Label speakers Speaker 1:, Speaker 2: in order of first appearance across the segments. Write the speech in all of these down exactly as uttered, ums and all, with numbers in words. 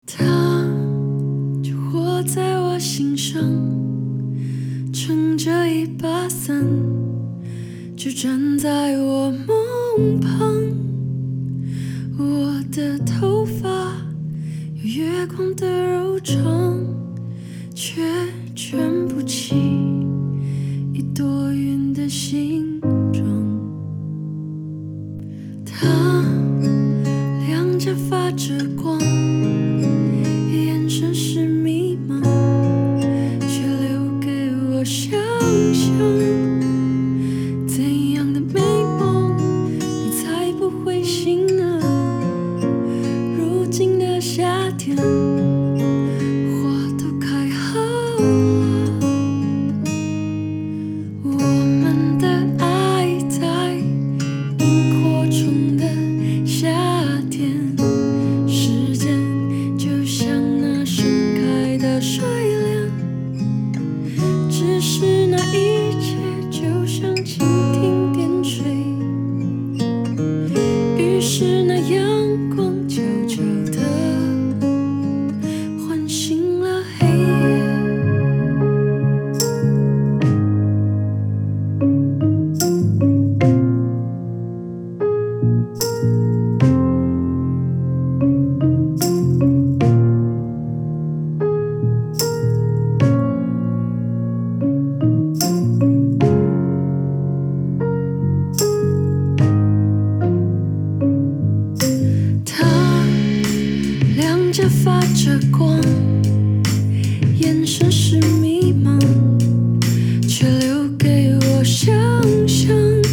Speaker 1: 他就活在我心上，撑着一把伞，就站在我梦旁。我的头发有月光的柔长，却卷不起一朵云的形状。它两颊发着光，眼神是迷茫，却留给我想象。怎样的美梦你才不会醒呢？如今的夏天，花都开好了，我们的爱在萤火虫的夏天，时间就像那盛开的睡莲，只是那一切就像蜻蜓点水，于是那阳光悄悄地唤醒了黑夜。他两颊发着光，眼神是迷茫，却留给我想象。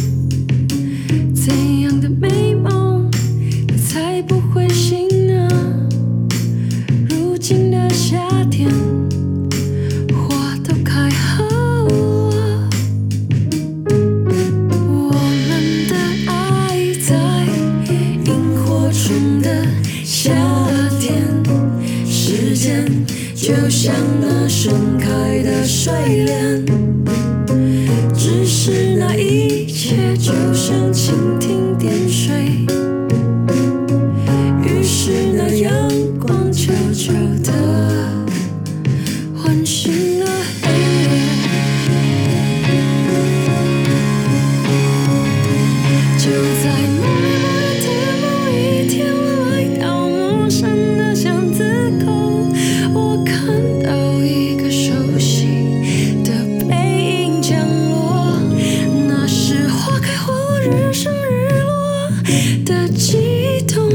Speaker 1: 怎样的美梦你才不会醒呢？如今的夏天，花都开好了，我们的爱在萤火虫的夏天，时间就像那盛开的睡莲，只是那一切就像蜻蜓点水，于是那阳光悄悄地唤醒了黑夜。就在某一天某一天，我来到陌生的巷子口，我看到一个熟悉的背影降落，那是花开花落日升日落的悸动。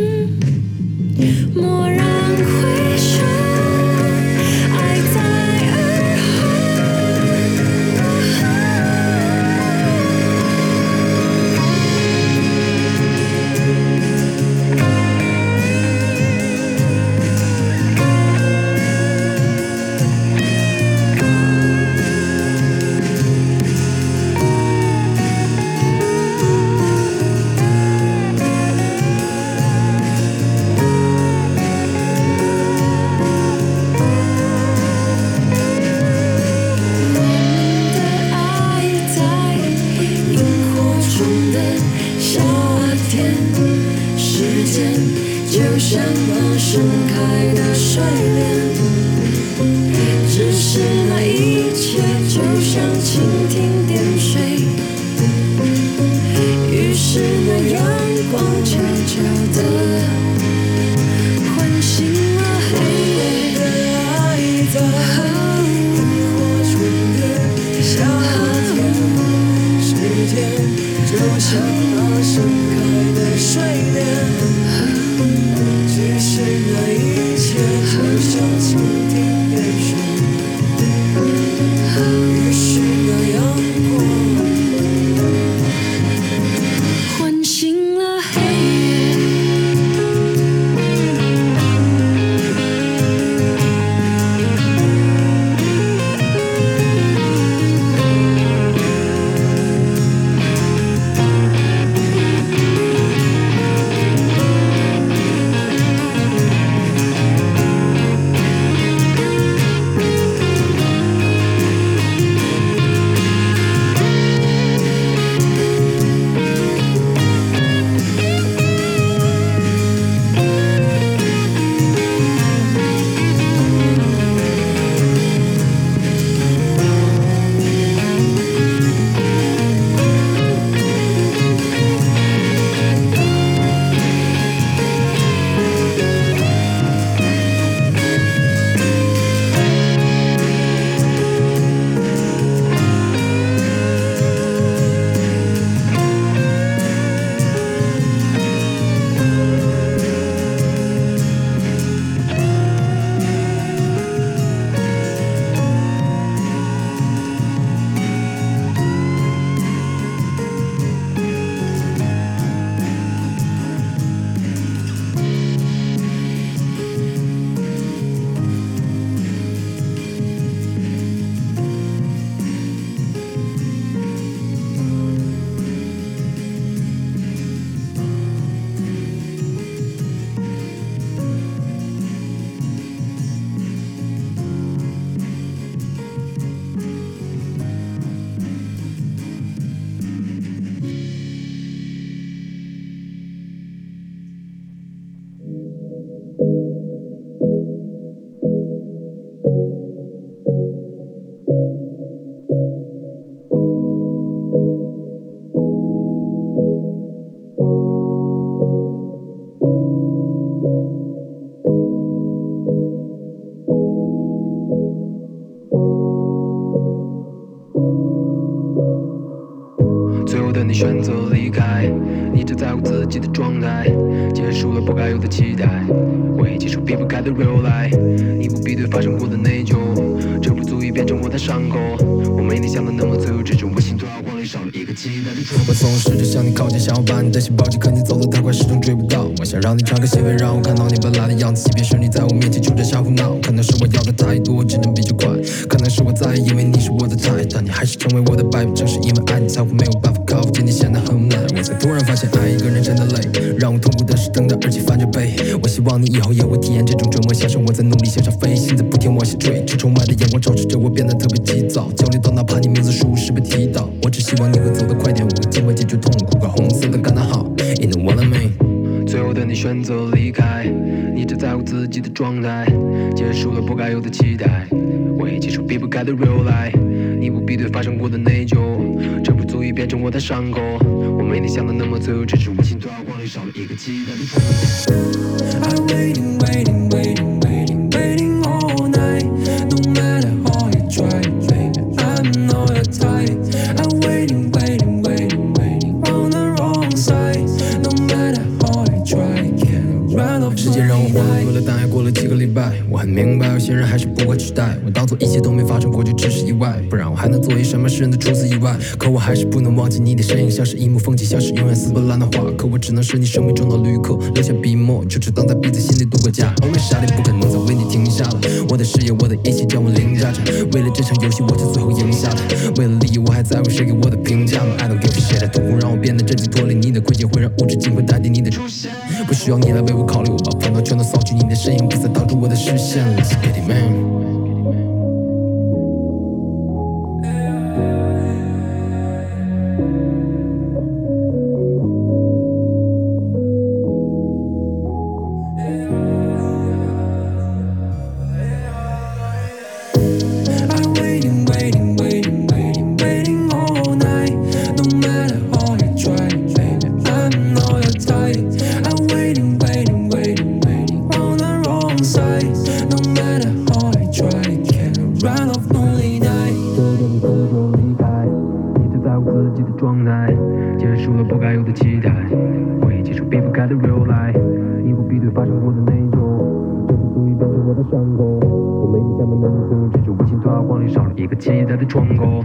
Speaker 1: 蓦然回首，爱在耳就像那盛开的睡莲，只是那一切就像蜻蜓点水，于是那阳光悄悄地唤醒了黑夜。爱在萤火虫的夏天，时间就像那盛开的睡莲，只是那一切就像蜻蜓点水，于是那阳光唤醒了黑夜。
Speaker 2: 选择离开，你只在乎自己的状态，结束了不该有的期待，会接受避不开的 real life， 你不必对发生过的内疚，这不足以变成我的伤口。我没你想的那么自由，只是我心突然慌里少了一个期待的窗口。我总试着向你靠近，想要把你的心抱紧，可你走得太快，始终追不到。我想让你穿个鞋背，让我看到你本来的样子，即便是你在我面前就这瞎胡闹。可能是我要的太多，只能比较快，可能是我在意，因为你是我的菜，但你还是成为我的败笔。正是因为爱你，才会没有办法靠近你，显得很无奈。我才突然发现，爱一个人真的累，让我痛苦的是等待，而且翻着背。我希望你以后也会体验这种折磨，像是我在努力向上飞，心在不停往下坠。这窗外的阳光照射着我，变得特别急躁，焦虑到哪怕你名字数十被提到。我只希望你会走得快点，我会尽快解决痛苦，把红色的感叹号 You know what I mean。 最后的你选择离开，你只在乎自己的状态，结束了不该有的期待，会接受避不开的 real life， 你不必对发生过的内疚，这不足以变成我的伤口。我没你想的那么自由，只是无心突然慌里少了一个期待的窗口。 I'm waiting, waiting, waiting, waiting, waiting all night. No matter how you try, baby, I'm not your type. I'm waiting, waiting, waiting, waiting on the wrong side. No matter how you try, can't run off. 时间让我慌乱了，但还过了几个礼拜。我很明白，有些人还是不可取代。我当作一切都没发生过，就只是意外，不然我还能做一什么世人的除此以外。可我还是不能忘记你的身影，像是一幕风景，像是永远撕不烂的画。可我只能是你生命中的旅客，留下笔墨，就只当在彼此心里度过假。Always 傻的不可能再为你停下了，我的事业，我的一切将我凌驾着。为了这场游戏，我就最后赢下了。为了利益，我还在乎谁给我的评价吗 ？I don't give a shit。痛苦让我变得震惊，脱离你的轨迹，会让无止境会代替你的出现。不需要你来为我考虑，我把烦恼全都扫去，你的身影不再挡住我的视线。Let's get it, man。期待的窗口。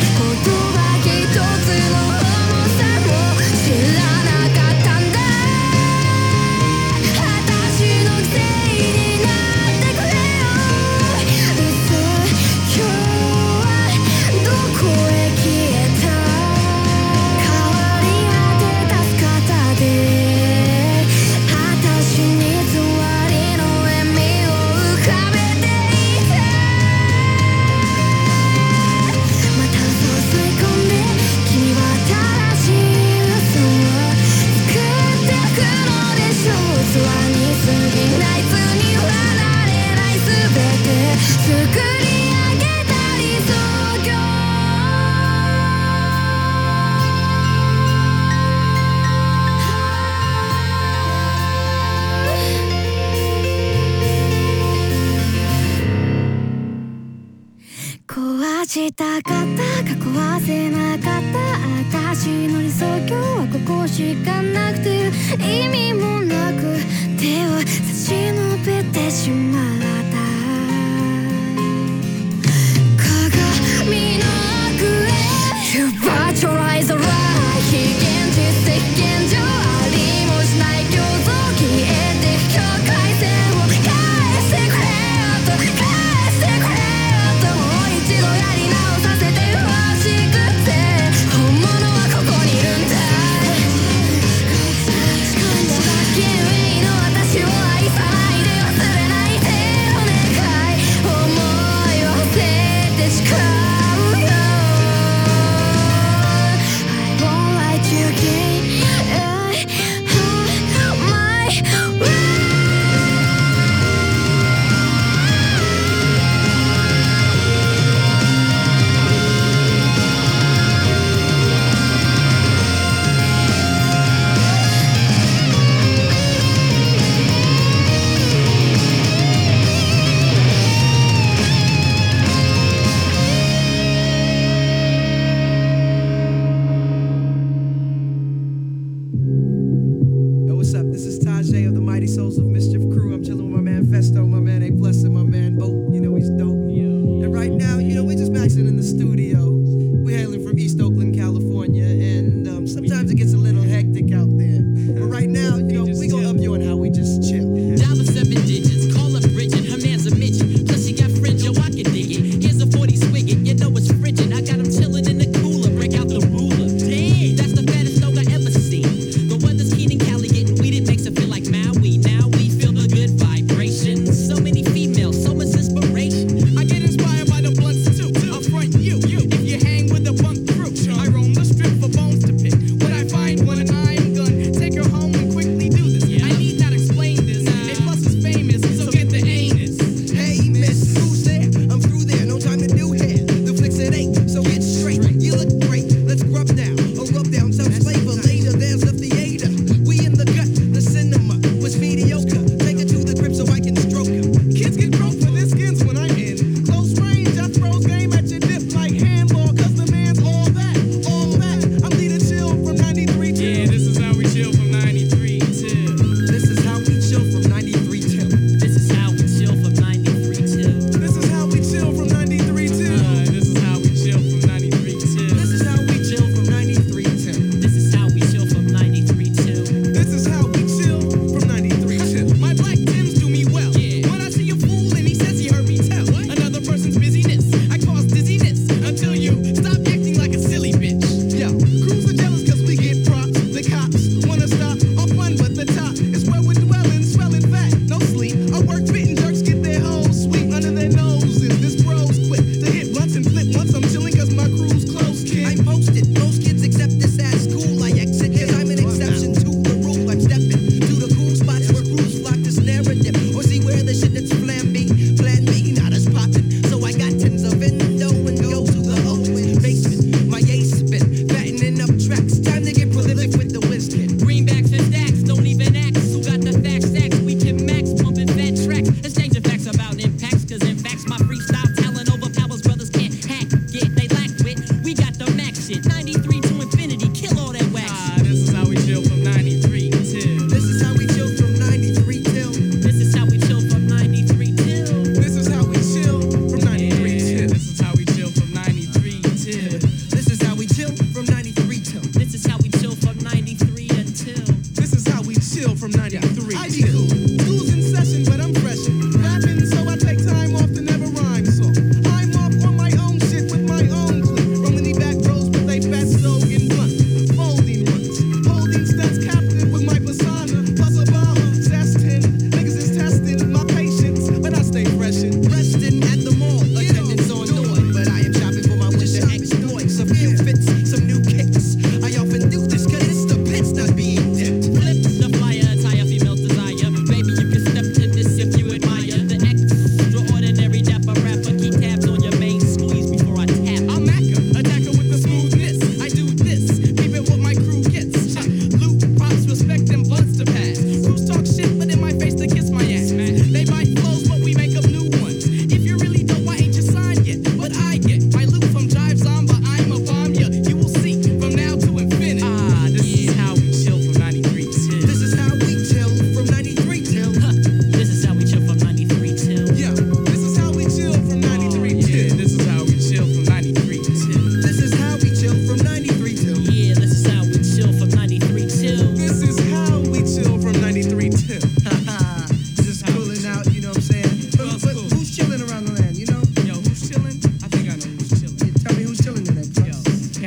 Speaker 1: 壊したかったか壊せなかった私の理想郷はここしかなくて意味もなく手を差し伸べてしまった鏡の奥へ You virtualize the life 非現実的現状ありもしない虚像消えて境界線を返してくれよと返してくれよともう一度やり直させてほしくて本物はここにいるんだだけ上の私を愛さないで忘れないでよね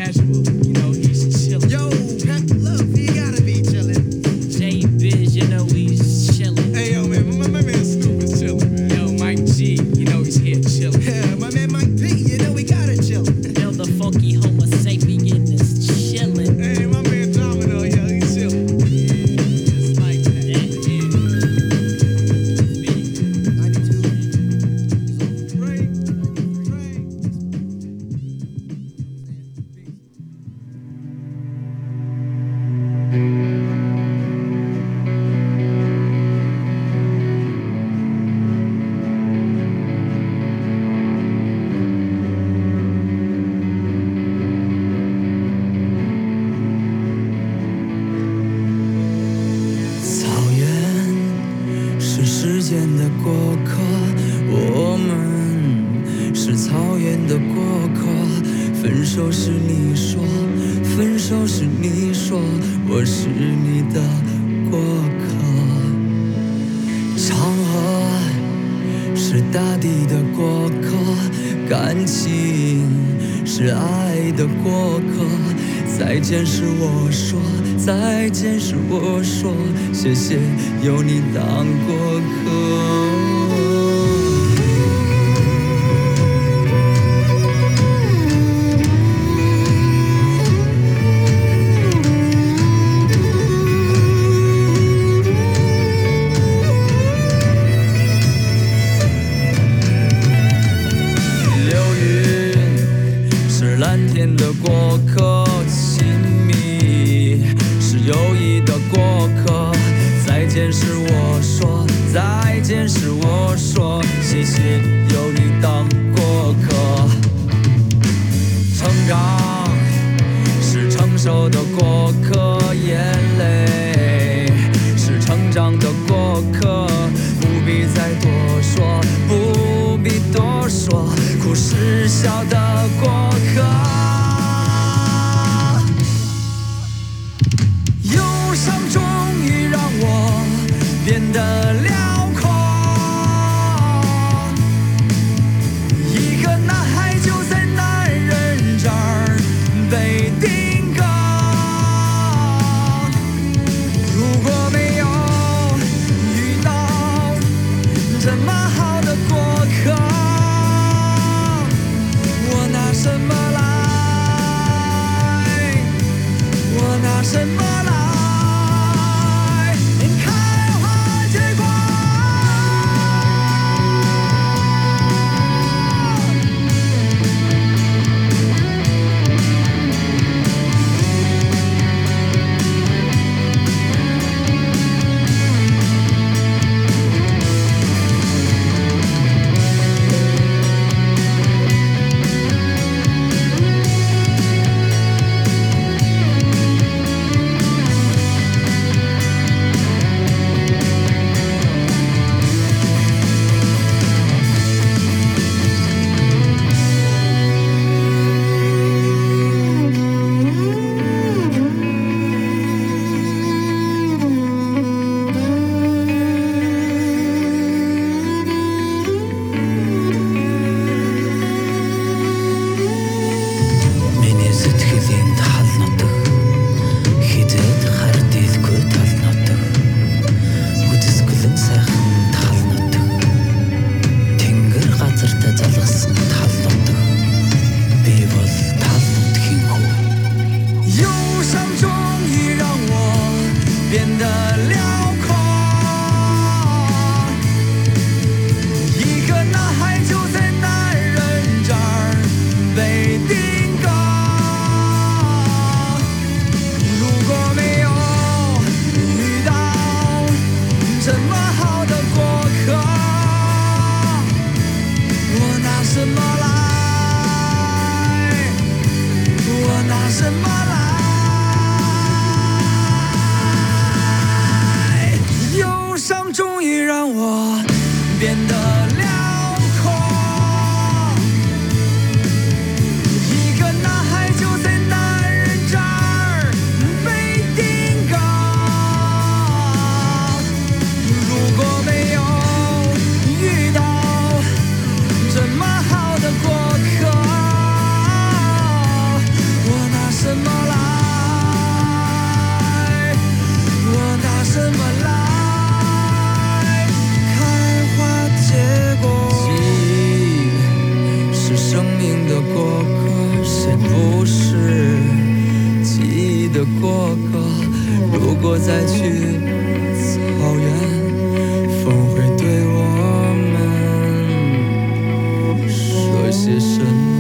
Speaker 3: casual, you know, he's chillin'.
Speaker 4: Yo, Peck, look, he gotta be chillin'.
Speaker 3: J Biz, you know, he's chillin'.
Speaker 4: Hey, yo, man, my, my man Snoop is chillin', man.
Speaker 3: Yo, Mike G, you know, he's here chillin'.
Speaker 4: Yeah, my man Mike P, you know, we gotta chill.
Speaker 3: Yo, the funky Homo sapien is chillin'.
Speaker 4: Hey, my man Domino, yo, he's chillin'.
Speaker 3: Just like that. Yeah.
Speaker 4: ninety-two. Ray, Ray.
Speaker 5: 草原是时间的过客，我们是草原的过客。分手时你说，分手时你说，我是你的过客。长河是大地的过客，感情是爱的过客。再见时我说，再见时我说，谢谢有你当过客。流云是蓝天的过客，亲密是友谊的过客。再见时我说，再见时我说，谢谢有你当过客。成长是成熟的过客，眼泪是成长的过客。不必再多说，不必多说，苦是笑的过客。忧伤终于让我变得辽阔，一个男孩就在男人这儿被定格。如果没有遇到这么好的过客，我拿什么来？我拿什么来？开花结果。Миний сэтгэлийн талнуудыг хизээд хард илгүй талнуудыг үдэсгэлэн сайхан талнуудыг тэнгэр газартаа залгасан талнуудыг би бол талнуудхийн хүү。忧伤终于让我变得辽阔，一个男孩就在男人这儿被定格。如果没有遇到这么好的过客，我拿什么来？我拿什么来？忧伤终于让我变得辽阔，一个男孩就在男人这儿被定格。如果没有遇到这么好的过客，我拿的过客。如果再去草原，风会对我们说些什么？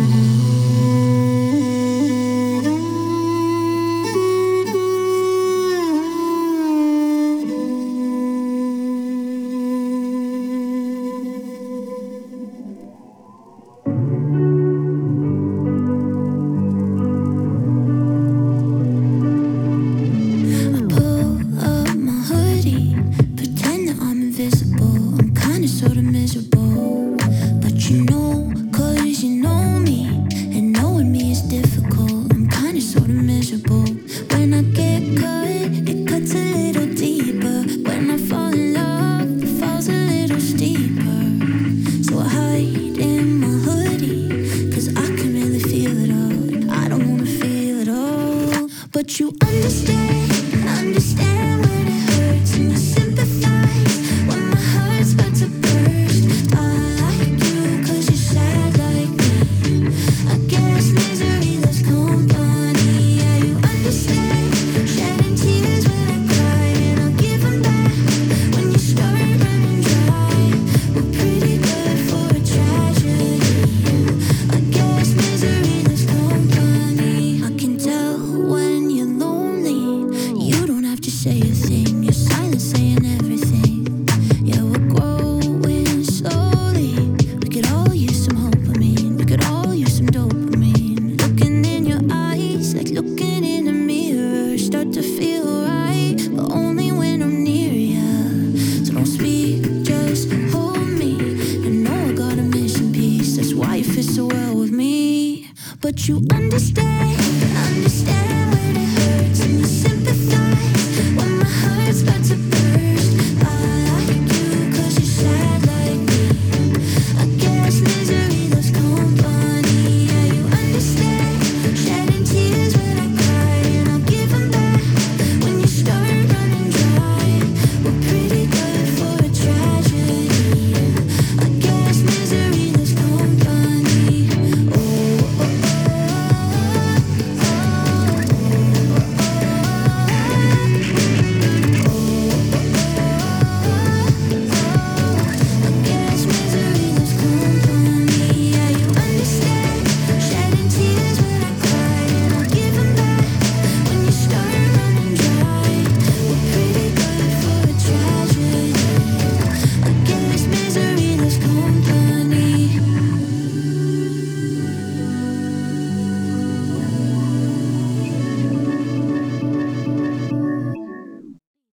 Speaker 1: But you understand, understand when it hurts, and you sympathize when my heart's about to burst. I like you cause you're sad like me. I guess misery loves company. Yeah, you understand, shedding tears when I cry, and I'll give them back when you start running dry. We're pretty good for a tragedy. I guess misery loves company. I can tell when you're lonely, you don't have to say a thing. Your silence saying everything. Yeah, we're growing slowly. We could all use some hope. I mean, we could all use some dopamine. Looking in your eyes, like looking in a mirror. Start to feel right, but only when I'm near ya. So don't speak, just hold me. And know I got a missing piece. That's why you fit so well with me. But you understand, understand when it hurts, and you sympathize